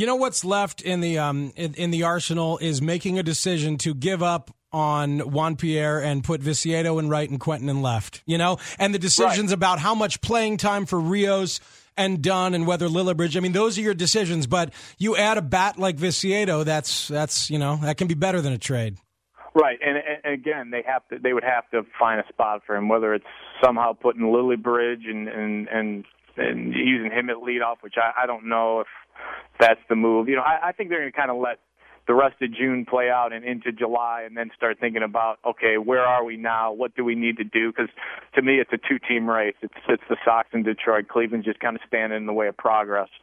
You know what's left in the arsenal is making a decision to give up on Juan Pierre and put Viciedo in right and Quentin in left. You know, and the decisions about how much playing time for Rios and Dunn and whether Lillibridge. I mean, those are your decisions. But you add a bat like Viciedo, that's that can be better than a trade. Right, and again, they would have to find a spot for him, whether it's somehow putting Lillibridge and using him at leadoff, which I don't know if that's the move. You know, I think they're going to kind of let the rest of June play out and into July, and then start thinking about, okay, where are we now? What do we need to do? Because to me, it's a two-team race. It's the Sox and Detroit. Cleveland's just kind of standing in the way of progress.